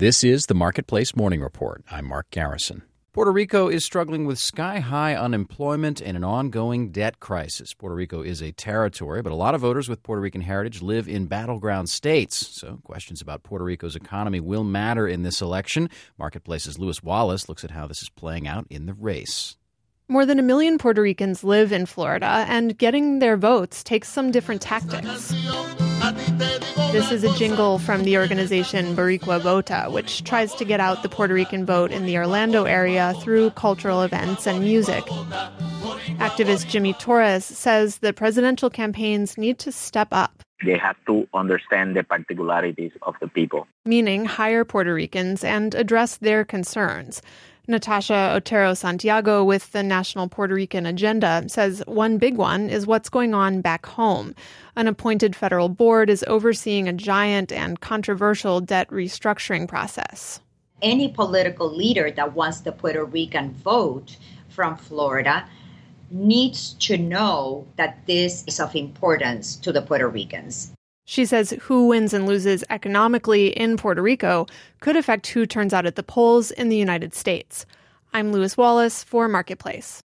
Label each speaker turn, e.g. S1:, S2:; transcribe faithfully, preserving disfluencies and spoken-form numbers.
S1: This is the Marketplace Morning Report. I'm Mark Garrison. Puerto Rico is struggling with sky-high unemployment and an ongoing debt crisis. Puerto Rico is a territory, but a lot of voters with Puerto Rican heritage live in battleground states. So questions about Puerto Rico's economy will matter in this election. Marketplace's Lewis Wallace looks at how this is playing out in the race.
S2: More than a million Puerto Ricans live in Florida, and getting their votes takes some different tactics. This is a jingle from the organization Boricua Vota, which tries to get out the Puerto Rican vote in the Orlando area through cultural events and music. Activist Jimmy Torres says the presidential campaigns need to step up.
S3: They have to understand the particularities of the people.
S2: Meaning hire Puerto Ricans and address their concerns. Natasha Otero Santiago with the National Puerto Rican Agenda says one big one is what's going on back home. An appointed federal board is overseeing a giant and controversial debt restructuring process.
S4: Any political leader that wants the Puerto Rican vote from Florida needs to know that this is of importance to the Puerto Ricans.
S2: She says who wins and loses economically in Puerto Rico could affect who turns out at the polls in the United States. I'm Lewis Wallace for Marketplace.